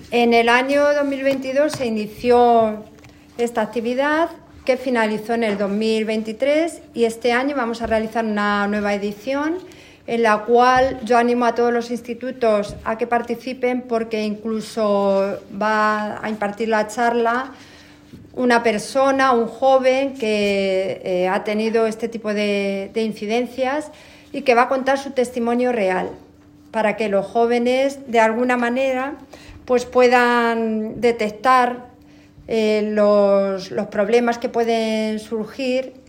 En el año 2022 se inició esta actividad que finalizó en el 2023 y este año vamos a realizar una nueva edición en la cual yo animo a todos los institutos a que participen porque incluso va a impartir la charla una persona, un joven que ha tenido este tipo de incidencias y que va a contar su testimonio real para que los jóvenes de alguna manera pues puedan detectar los problemas que pueden surgir